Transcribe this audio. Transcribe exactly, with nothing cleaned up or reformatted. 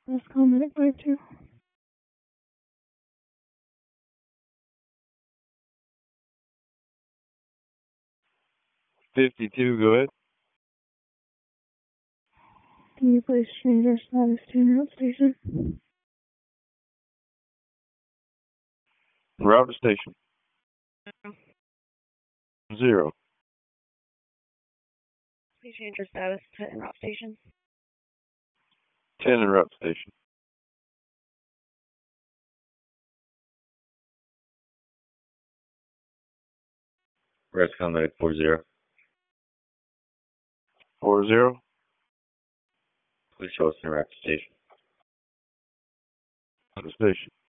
Let's comment at five two. fifty-two, go ahead. Can you please change our status to en route station? Route to station. Zero. Please change your status to en route station. ten en route to station. Rest comment at four zero. four zero. Please show us en route to station. To station.